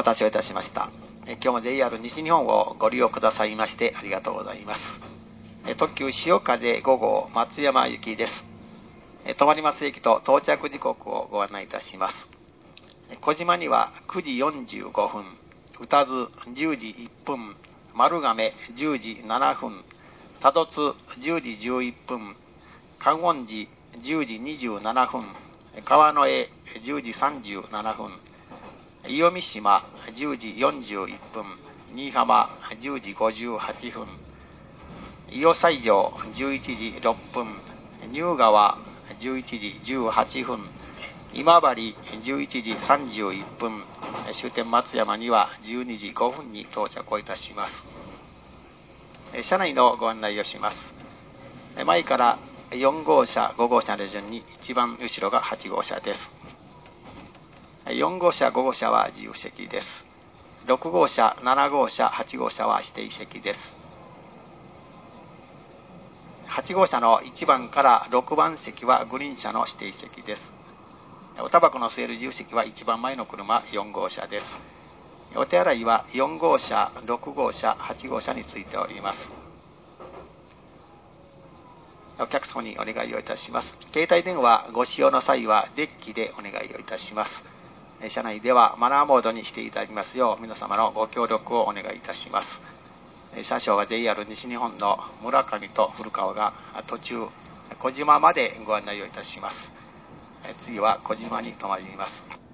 待たせをいたしました。今日も JR 西日本をご利用くださいましてありがとうございます。特急潮風5号松山行きです。止まります駅と到着時刻をご案内いたします。小島には9時45分、宇多津10時1分、丸亀10時7分、多度津10時11分、観音寺10時27分、川之江10時37分、伊予三島10時41分、新居浜10時58分、伊予西条11時6分、乳川11時18分、今治11時31分、終点松山には12時5分に到着をいたします。車内のご案内をします。前から4号車、5号車の順に一番後ろが8号車です。4号車、5号車は自由席です。6号車、7号車、8号車は指定席です。8号車の1番から6番席はグリーン車の指定席です。おタバコの吸える自由席は一番前の車4号車です。お手洗いは4号車、6号車、8号車についております。お客様にお願いをいたします。携帯電話ご使用の際はデッキでお願いをいたします。車内ではマナーモードにしていただきますよう皆様のご協力をお願いいたします。車掌は JR 西日本の村上と古川が途中小島までご案内をいたします。次は小島に停まります。